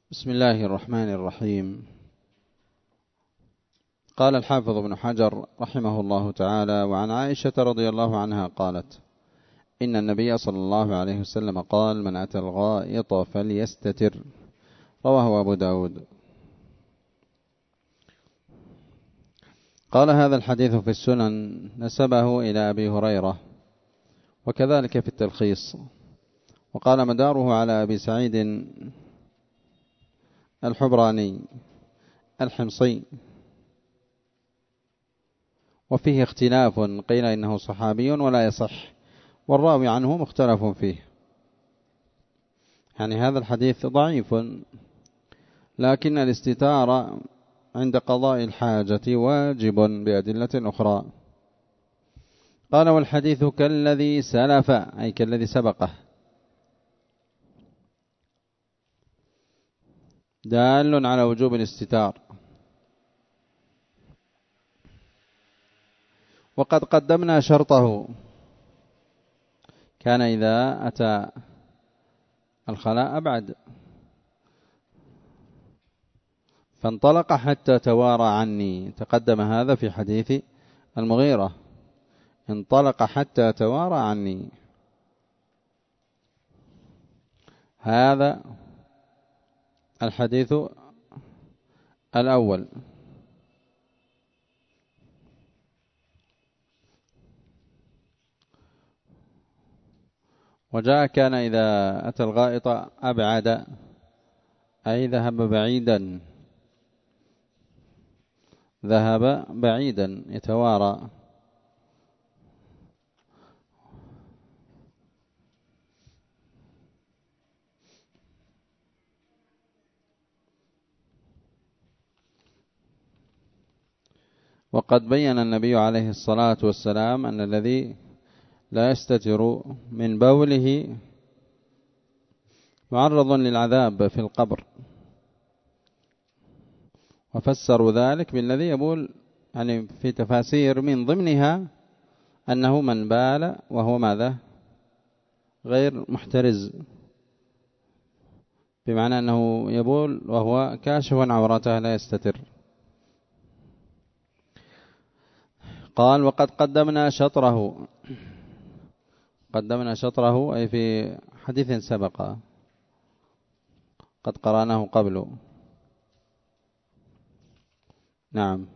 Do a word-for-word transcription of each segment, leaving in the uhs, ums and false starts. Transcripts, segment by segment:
بسم الله الرحمن الرحيم. قال الحافظ ابن حجر رحمه الله تعالى: وعن عائشة رضي الله عنها قالت: إن النبي صلى الله عليه وسلم قال: من أتى الغائط فليستتر. رواه أبو داود. قال: هذا الحديث في السنن نسبه إلى أبي هريرة، وكذلك في التلخيص، وقال مداره على أبي سعيد الحبراني الحمصي، وفيه اختلاف، قيل إنه صحابي ولا يصح، والراوي عنه مختلف فيه. يعني هذا الحديث ضعيف، لكن الاستتارة عند قضاء الحاجة واجب بأدلة أخرى. قال: والحديث كالذي سلف، أي كالذي سبقه، دال على وجوب الاستتار. وقد قدمنا شرطه، كان إذا أتى الخلاء أبعد، فانطلق حتى توارى عني. تقدم هذا في حديث المغيرة: انطلق حتى توارى عني. هذا الحديث الأول. وجاء كان إذا أتى الغائط أبعد، أي ذهب بعيدا، ذهب بعيدا يتوارى. وقد بين النبي عليه الصلاة والسلام أن الذي لا يستتر من بوله معرض للعذاب في القبر، وفسروا ذلك بالذي يبول، يعني في تفاسير من ضمنها أنه من بال وهو ماذا؟ غير محترز، بمعنى أنه يبول وهو كاشف عن عورته لا يستتر. قال: وقد قدمنا شطره. قدمنا شطره أي في حديث سبق قد قرأناه قبل. نعم.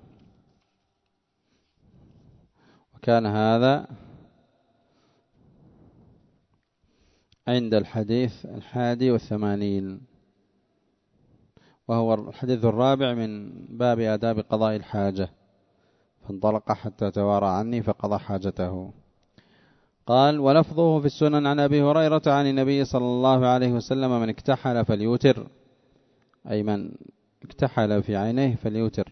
وكان هذا عند الحديث الحادي والثمانين، وهو الحديث الرابع من باب آداب قضاء الحاجة. فانطلق حتى توارى عني فقضى حاجته. قال: ولفظه في السنن عن أبي هريرة عن النبي صلى الله عليه وسلم: من اكتحل فليوتر، أي من اكتحل في عينيه فليوتر.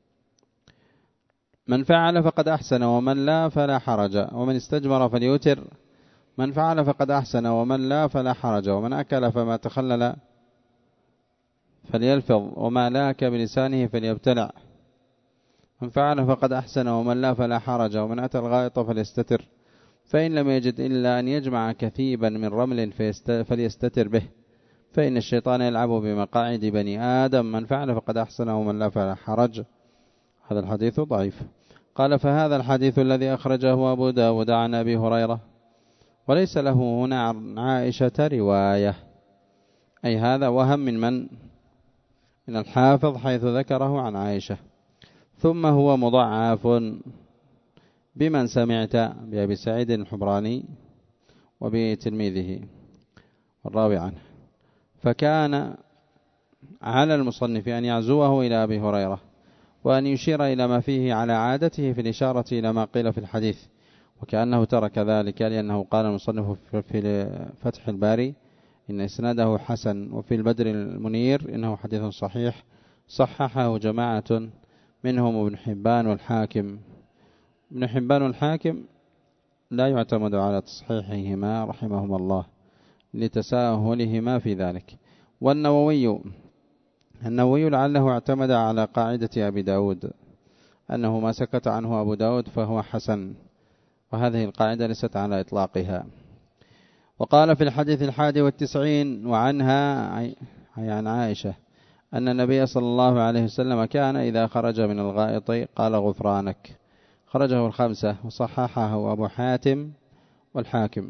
من فعل فقد أحسن، ومن لا فلا حرج. ومن استجمر فليوتر. من فعل فقد أحسن، ومن لا فلا حرج. ومن أكل فما تخلل فليلفظ، وما لاك بلسانه فليبتلع. من فعل فقد أحسن، ومن لا فلا حرج. ومن أتى الغائط فليستتر، فإن لم يجد إلا أن يجمع كثيبا من رمل فليستتر به، فإن الشيطان يلعب بمقاعد بني آدم. من فعل فقد أحسن، ومن لا فلا حرج. هذا الحديث ضعيف. قال: فهذا الحديث الذي أخرجه أبو داود عن أبي هريرة، وليس له هنا عن عائشة رواية، أي هذا وهم من من؟ من الحافظ، حيث ذكره عن عائشة. ثم هو مضعف بمن سمعت بأبي سعيد الحبراني وبتلميذه والراوي عنه، فكان على المصنف أن يعزوه إلى أبي هريرة، وأن يشير إلى ما فيه على عادته في الإشارة إلى ما قيل في الحديث، وكأنه ترك ذلك لأنه قال المصنف في فتح الباري إن إسناده حسن، وفي البدر المنير إنه حديث صحيح صححه جماعة منهم ابن حبان والحاكم. ابن حبان والحاكم لا يعتمد على تصحيحهما رحمهما الله لتساهلهما في ذلك. والنووي النووي لعله اعتمد على قاعدة أبي داود أنه ما سكت عنه أبو داود فهو حسن، وهذه القاعدة ليست على إطلاقها. وقال في الحديث الحادي والتسعين وعنها عن عائشة: أن النبي صلى الله عليه وسلم كان إذا خرج من الغائط قال غفرانك. خرجه الخمسة وصححه أبو حاتم والحاكم.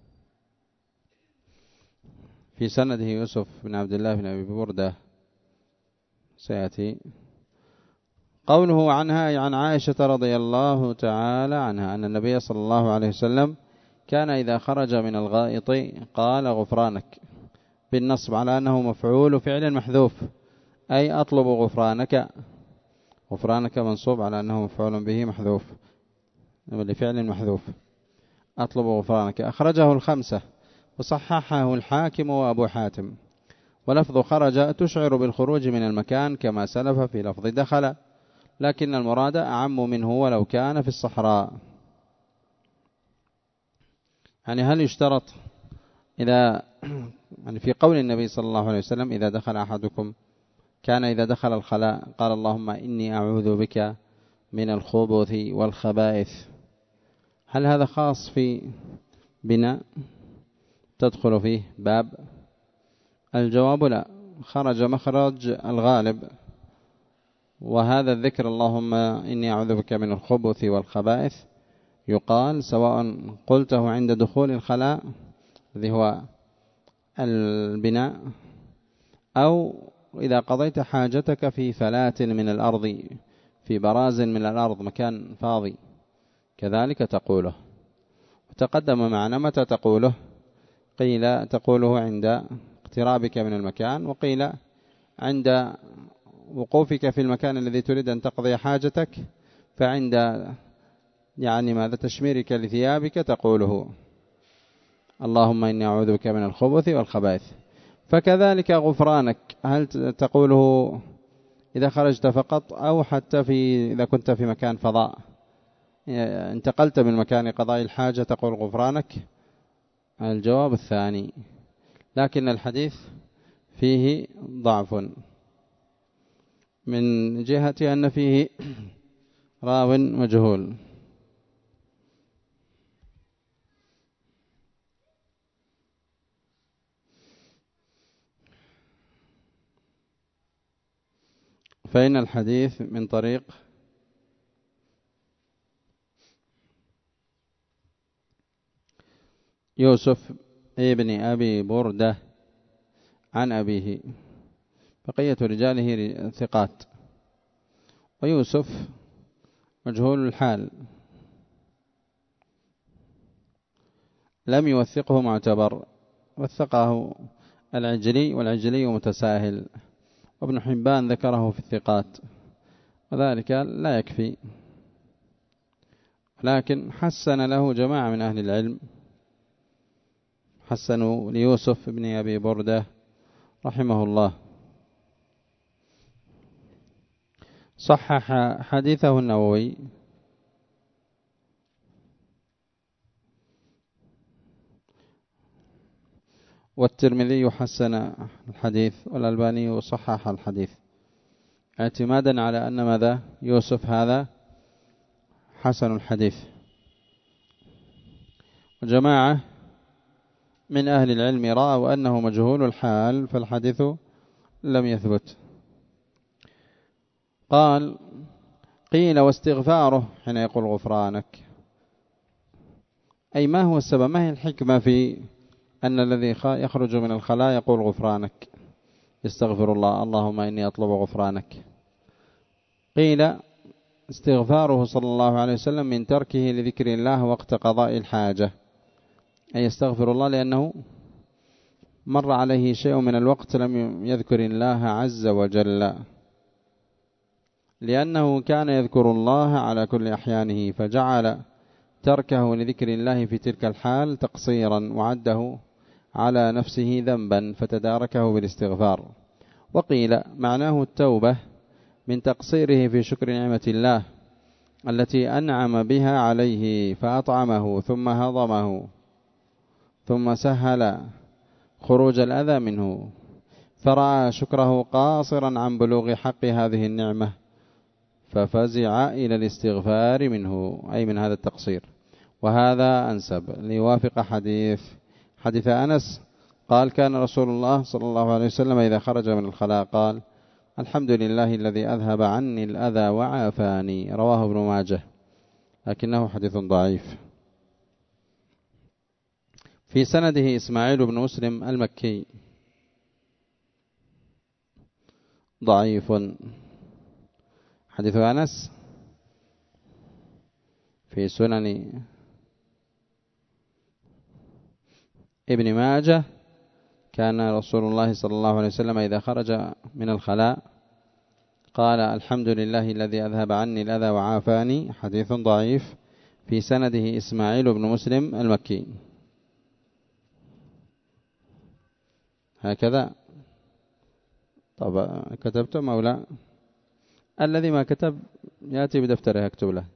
في سنده يوسف بن عبد الله بن أبي بردة سيأتي. قوله عنها عن عائشة رضي الله تعالى عنها أن النبي صلى الله عليه وسلم كان إذا خرج من الغائط قال غفرانك بالنصب على أنه مفعول فعل محذوف، أي أطلب غفرانك. غفرانك منصوب على أنه مفعول به محذوف لفعل محذوف، أطلب غفرانك. أخرجه الخمسة وصححه الحاكم وأبو حاتم. ولفظ خرج تشعر بالخروج من المكان كما سلف في لفظ دخل، لكن المراد أعم منه ولو كان في الصحراء. يعني هل يشترط إذا يعني في قول النبي صلى الله عليه وسلم إذا دخل أحدكم كان إذا دخل الخلاء قال اللهم إني أعوذ بك من الخبث والخبائث، هل هذا خاص في بناء تدخل فيه باب؟ الجواب لا، خرج مخرج الغالب، وهذا الذكر اللهم إني أعوذ بك من الخبث والخبائث يقال سواء قلته عند دخول الخلاء الذي هو البناء، أو إذا قضيت حاجتك في فلاة من الأرض، في براز من الأرض، مكان فاضي، كذلك تقوله. وتقدم معنا متى تقوله، قيل تقوله عند اقترابك من المكان، وقيل عند وقوفك في المكان الذي تريد أن تقضي حاجتك، فعند يعني ماذا تشميرك لثيابك تقوله اللهم إني أعوذ بك من الخبث والخبائث. فكذلك غفرانك هل تقوله إذا خرجت فقط أو حتى في إذا كنت في مكان فضاء انتقلت من مكان قضاء الحاجة تقول غفرانك؟ الجواب الثاني، لكن الحديث فيه ضعف من جهة أن فيه راو مجهول. فإن الحديث من طريق يوسف ابن أبي بردة عن أبيه، بقية رجاله ثقات، ويوسف مجهول الحال لم يوثقه معتبر، وثقه العجلي والعجلي متساهل، وابن حبان ذكره في الثقات، وذلك لا يكفي، لكن حسن له جماعة من أهل العلم، حسنوا ليوسف بن أبي بردة رحمه الله. صحح حديثه النووي والترمذي حسن الحديث، والألباني صحح الحديث، اعتمادا على أن ماذا يوسف هذا حسن الحديث. وجماعة من أهل العلم رأوا أنه مجهول الحال فالحديث لم يثبت. قال قيل واستغفاره حين يقول غفرانك، أي ما هو السبب، ما هي الحكمة في أن الذي يخرج من الخلاء يقول غفرانك يستغفر الله اللهم إني أطلب غفرانك؟ قيل استغفاره صلى الله عليه وسلم من تركه لذكر الله وقت قضاء الحاجة، أي يستغفر الله لأنه مر عليه شيء من الوقت لم يذكر الله عز وجل، لأنه كان يذكر الله على كل أحيانه، فجعل تركه لذكر الله في تلك الحال تقصيرا وعده على نفسه ذنبا فتداركه بالاستغفار. وقيل معناه التوبة من تقصيره في شكر نعمة الله التي أنعم بها عليه فأطعمه ثم هضمه ثم سهل خروج الأذى منه، فرأى شكره قاصرا عن بلوغ حق هذه النعمة ففزع إلى الاستغفار منه، أي من هذا التقصير. وهذا أنسب ليوافق حديث حديث أنس قال كان رسول الله صلى الله عليه وسلم إذا خرج من الخلاء قال الحمد لله الذي أذهب عني الأذى وعافاني، رواه ابن ماجه لكنه حديث ضعيف. في سنده إسماعيل بن مسلم المكي ضعيف. حديث أنس في سنن ابن ماجه كان رسول الله صلى الله عليه وسلم إذا خرج من الخلاء قال الحمد لله الذي أذهب عني الأذى وعافاني، حديث ضعيف. في سنده إسماعيل بن مسلم المكي. هكذا. طب كتبتم أو لا؟ الذي ما كتب يأتي بدفتره يكتب له.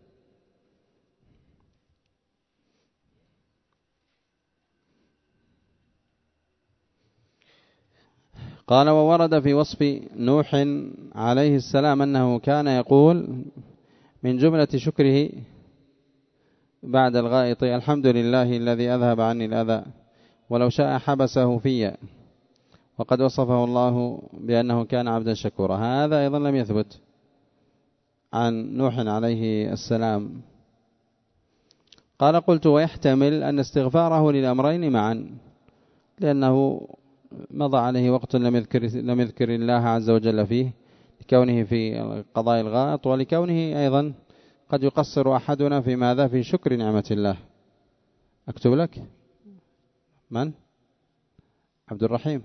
قال وورد في وصف نوح عليه السلام أنه كان يقول من جملة شكره بعد الغائط الحمد لله الذي أذهب عني الأذى ولو شاء حبسه في، وقد وصفه الله بأنه كان عبدا شكورا. هذا أيضا لم يثبت عن نوح عليه السلام. قال قلت ويحتمل أن استغفاره للأمرين معا، لأنه مضى عليه وقت لم يذكر, لم يذكر الله عز وجل فيه، لكونه في قضاء الغائط، ولكونه أيضا قد يقصر أحدنا في ماذا؟ في شكر نعمة الله. أكتب لك من؟ عبد الرحيم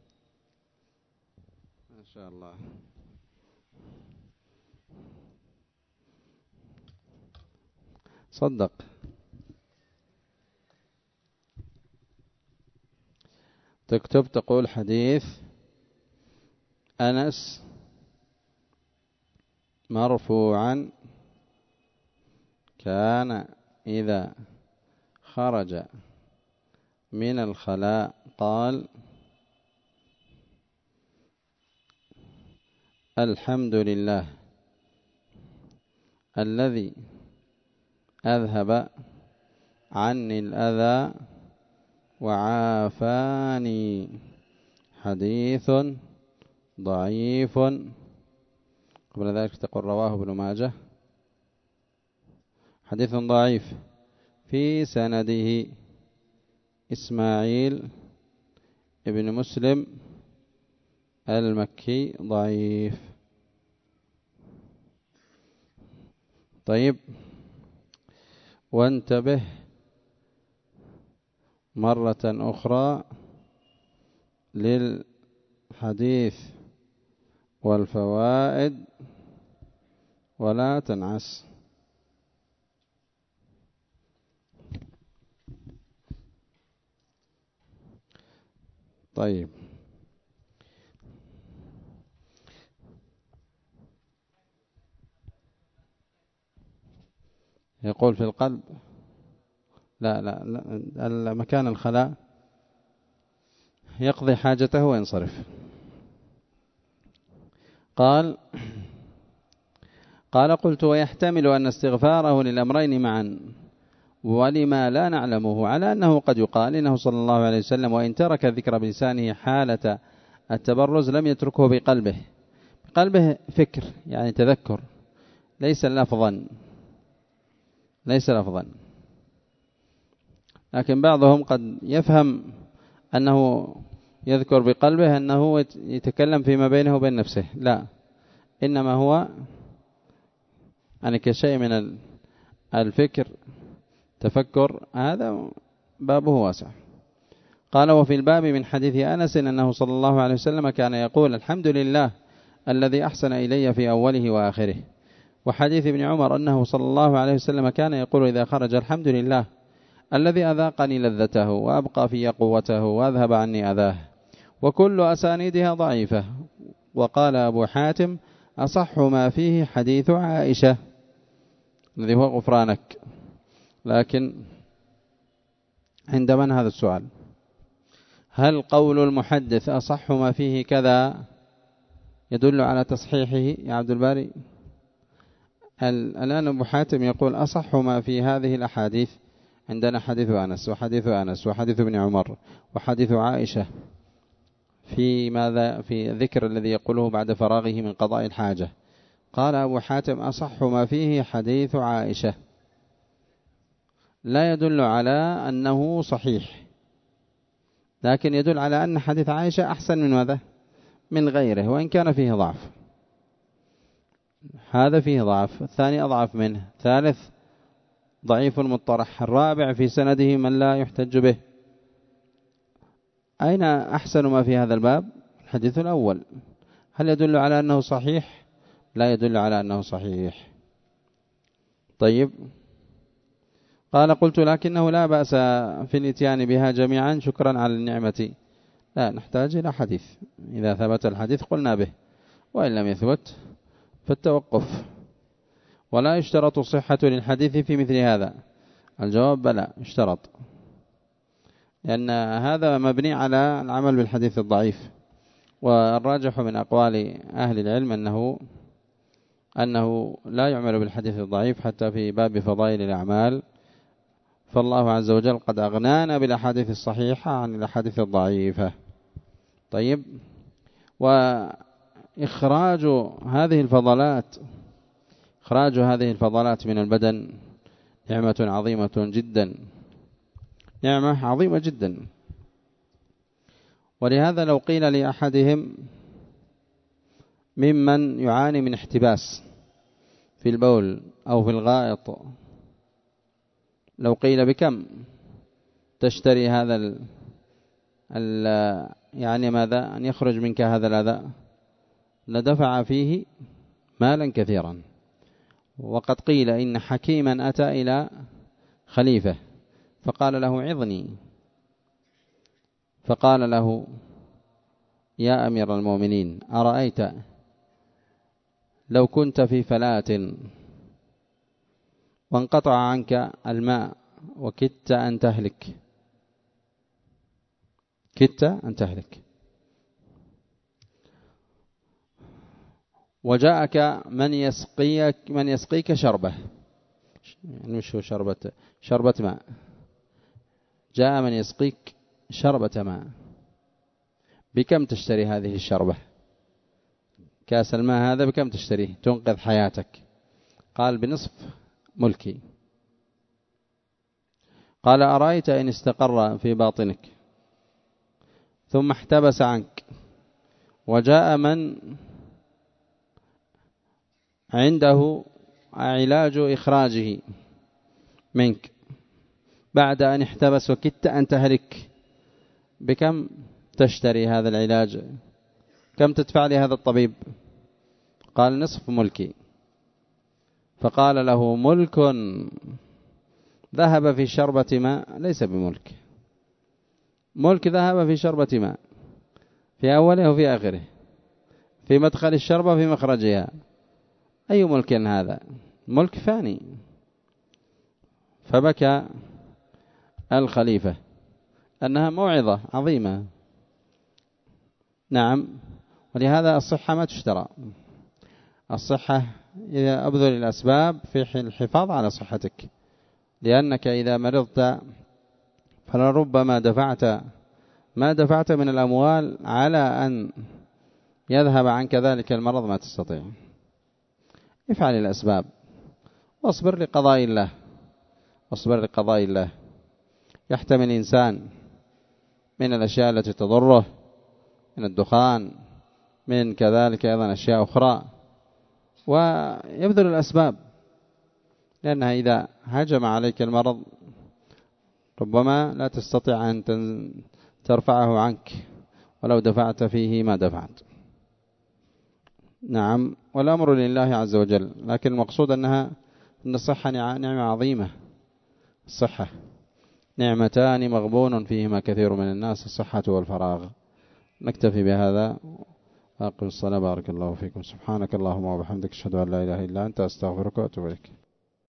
ما شاء الله. صدق. تكتب تقول حديث أنس مرفوعا كان إذا خرج من الخلاء قال الحمد لله الذي أذهب عني الأذى وعافاني، حديث ضعيف. قبل ذلك تقول رواه ابن ماجه، حديث ضعيف. في سنده إسماعيل ابن مسلم المكي ضعيف. طيب، وانتبه مرة أخرى للحديث والفوائد ولا تنعس. طيب، يقول في القلب لا لا, لا مكان الخلاء يقضي حاجته وينصرف. قال قال قلت ويحتمل أن استغفاره للأمرين معا ولما لا نعلمه على أنه قد يقال إنه صلى الله عليه وسلم وإن ترك الذكر بلسانه حالة التبرز لم يتركه بقلبه. بقلبه فكر يعني تذكر، ليس لفظا ليس لفظا لكن بعضهم قد يفهم أنه يذكر بقلبه أنه يتكلم فيما بينه وبين نفسه، لا، إنما هو يعني كشيء من الفكر تفكر، هذا بابه واسع. قال وفي الباب من حديث أنس أنه صلى الله عليه وسلم كان يقول الحمد لله الذي أحسن إلي في أوله وآخره. وحديث ابن عمر أنه صلى الله عليه وسلم كان يقول إذا خرج الحمد لله الذي أذاقني لذته وأبقى في قوته وأذهب عني أذاه. وكل أسانيدها ضعيفة. وقال أبو حاتم أصح ما فيه حديث عائشة الذي هو غفرانك. لكن عند من هذا السؤال؟ هل قول المحدث أصح ما فيه كذا يدل على تصحيحه يا عبد الباري؟ الآن أبو حاتم يقول أصح ما في هذه الأحاديث عندنا حديث أنس وحديث أنس وحديث ابن عمر وحديث عائشة في ماذا في ذكر الذي يقوله بعد فراغه من قضاء الحاجة. قال أبو حاتم: أصح ما فيه حديث عائشة، لا يدل على أنه صحيح، لكن يدل على أن حديث عائشة أحسن من ماذا؟ من غيره، وإن كان فيه ضعف. هذا فيه ضعف، الثاني أضعف منه، ثالث ضعيف مطرح، الرابع في سنده من لا يحتج به. أين أحسن ما في هذا الباب؟ الحديث الأول. هل يدل على أنه صحيح؟ لا يدل على أنه صحيح. طيب، قال: قلت: لكنه لا بأس في الاتيان بها جميعا شكرا على النعمة. لا نحتاج إلى حديث، إذا ثبت الحديث قلنا به، وإن لم يثبت فالتوقف. ولا يشترط صحة للحديث في مثل هذا. الجواب: بلى يشترط، لأن هذا مبني على العمل بالحديث الضعيف. والراجح من أقوال أهل العلم أنه أنه لا يعمل بالحديث الضعيف حتى في باب فضائل الأعمال، فالله عز وجل قد أغنانا بالأحاديث الصحيحة عن الأحاديث الضعيفة. طيب، وإخراج هذه الفضلات إخراج هذه الفضلات من البدن نعمة عظيمة جدا، نعمة عظيمة جدا. ولهذا لو قيل لأحدهم ممن يعاني من احتباس في البول أو في الغائط، لو قيل: بكم تشتري هذا ال ال يعني ماذا أن يخرج منك هذا الأذى، لدفع فيه مالا كثيرا. وقد قيل إن حكيما أتى إلى خليفة فقال له: عظني. فقال له: يا أمير المؤمنين، أرأيت لو كنت في فلاة وانقطع عنك الماء وكدت أن تهلك، كدت أن تهلك، وجاءك من يسقيك من يسقيك شربة، يعني مش هو شربة شربة ماء، جاء من يسقيك شربة ماء، بكم تشتري هذه الشربة؟ كاس الماء هذا بكم تشتريه تنقذ حياتك؟ قال: بنصف ملكي. قال: أرأيت إن استقر في باطنك ثم احتبس عنك وجاء من عنده علاج إخراجه منك بعد أن احتبس وكدت أن تهلك، بكم تشتري هذا العلاج؟ كم تدفع لهذا الطبيب؟ قال: نصف ملكي. فقال له: ملك ذهب في شربة ماء ليس بملك. ملك ذهب في شربة ماء، في أوله وفي آخره، في مدخل الشربة وفي مخرجها. أي ملك هذا؟ ملك فاني. فبكى الخليفة أنها موعظة عظيمة. نعم، ولهذا الصحة ما تشترى. الصحة إذا أبذل الأسباب في الحفاظ على صحتك، لأنك إذا مرضت فلربما دفعت ما دفعت من الأموال على أن يذهب عنك ذلك المرض ما تستطيع. افعل الأسباب واصبر لقضاء الله، واصبر لقضاء الله. يحتمل الإنسان من الأشياء التي تضره، من الدخان، من كذلك أيضا أشياء أخرى، ويبذل الأسباب، لأنها إذا هجم عليك المرض ربما لا تستطيع أن ترفعه عنك ولو دفعت فيه ما دفعت. نعم، والأمر لله عز وجل، لكن المقصود أنها أن الصحة نعمة عظيمة. الصحة نعمتان مغبون فيهما كثير من الناس، الصحة والفراغ. نكتفي بهذا وأقم الصلاة. بارك الله فيكم. سبحانك اللهم وبحمدك، أشهد أن لا إله إلا أنت، أستغفرك وأتوب إليك.